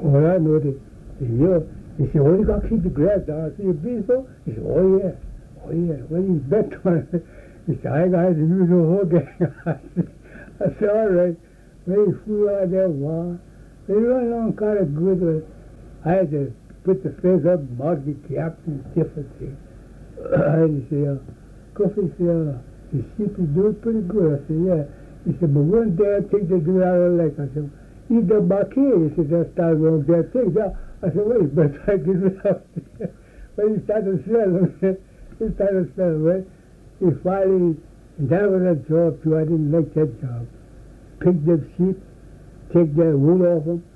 All I know that he said, well, you got to keep the grass down. I said, you beat so? He said, oh, yeah. Oh, yeah. Well, you bet on it. He said, I got to use the whole gang. I said, all right. Well, you flew out there, wow. They run along kind of good. But I had to put the fence up, mark the gaps and different things. And he said, Coffee said, the sheep is doing pretty good. I said, yeah. He said, but one day I think they get out of the lake. I said, eat the bakir. He said, that's not wrong there thing. I said, wait, but I get it out there. But he started smelling. He started smelling, right? He finally, and that was a job too. I didn't like that job. Pick the sheep, take that wool off them,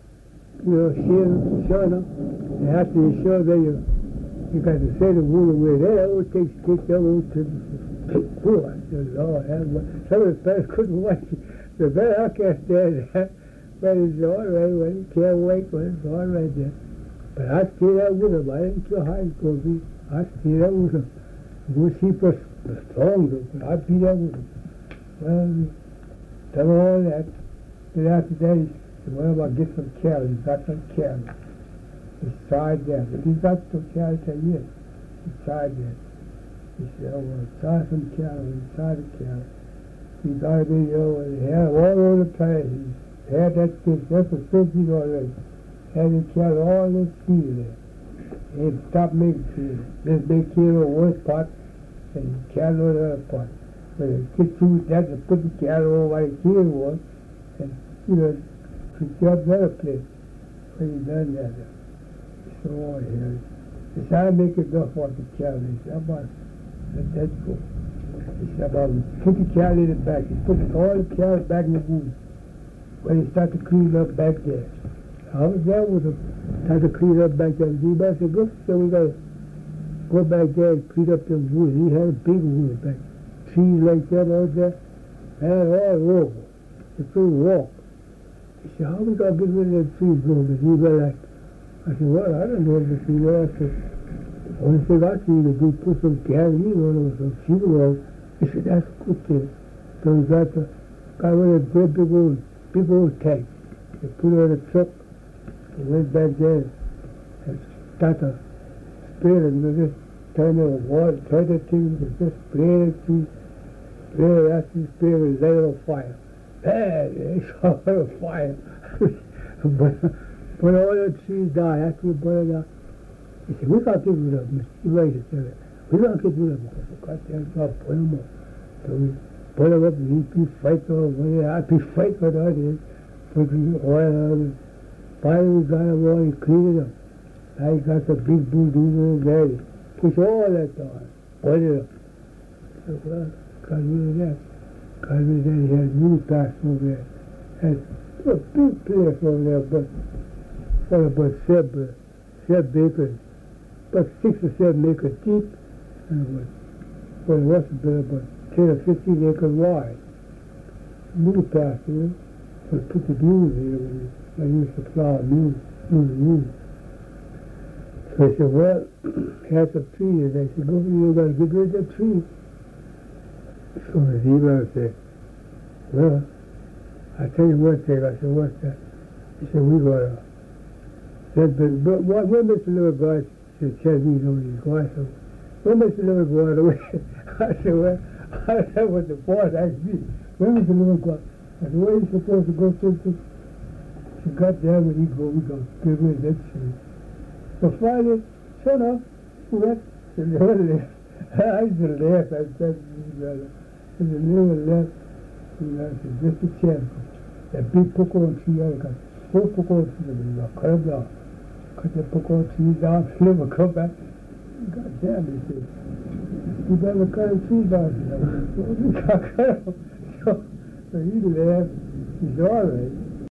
show them. And after you show them, you got to say the wool away. That always takes that wool to the pool. I said, Lord, some of the fellas couldn't watch it. The better I can't stand that. But it's all right, well, you can't wait, well, it's all right there. But I stayed out with him. I didn't care how it's going to be. I stayed out with him. Good sheep was strong, but I beat out with him. Well, done all that. Then after that, he said, well, I'll get some cattle. He got some cattle. He tried that. But he got some cattle, I said, yes. He tried that. He said, oh, well, try some cattle. He tried the cattle. He got it in, and he had them all over the place. He had that thing, that's a 15 already. Had the cattle all in the field there. He stopped making feed. Just make cattle on one spot and cattle on the other spot. But they get through that and put the cattle on where the cattle was and, to get the other place. But he done that. So on here. He said, I make enough for the cattle. He said, I'm about let that go. He said, about put the cattle in the back. He put all the cattle back in the woods. When he started to clean up back there. I was there with him. Started to clean up back there. He said, go, so we got to go back there and clean up the woods. He had a big woods back. Trees like that out there. And all over. The tree walk. He said, how we got to get rid of the trees over? He was like, I said, well, I don't know if the tree was. I said, the only thing I see you to do is put some gasoline on it or some fuel on it. He said, that's a good thing. So we got rid of the big old tank. They put it on a truck and went back there and started spraying it. We just turn the water, turn the thing, and just spray it through. Spray it after you spray it, light it on fire. Man, it's all on fire. But all the trees died. After we burned it out, he said, we got to get rid of them. He raised it. We got to get rid of them. I said, God damn, we got to burn them up. So we burn them up and he'd be fighting over there. I'd be fighting with others. Put the oil on it. Finally we got them all and cleaned it up. Now he got the big bulldozer and ready. Push all that down. Burn it up. So well, got rid of that. Got rid of that. He had a new pass over there. Had a big place over there, but Seb acres. About 6 or 7 acres deep. And it was about 10 or 15 acres wide. New pasture. So put the mules here when I used to plow mules. So I said, well, had some trees. I said, go, you got to get rid of that tree. So the Zebra said, well, I tell you one thing. I said, what's that? He said, we got to. But when Mr. Little guy said, Chad, we know these guys. So when Mr. Little guy away, I said, well, that was the boss asked me. When Mr. Little guy? I said, where are you supposed to go to? She got there when he go, we go get rid of that tree. So finally, shut up. She went to the other left. I used to laugh. I said, to the little left, I said, just a chance. That big pecan tree, I got 4 pecan trees, I cut them down. Cut the pecan trees down, never come back. God damn, he said, you better cut the trees down. So he laughed. He's all right.